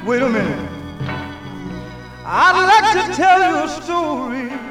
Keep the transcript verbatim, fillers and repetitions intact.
Wait a minute. I'd like to tell you a story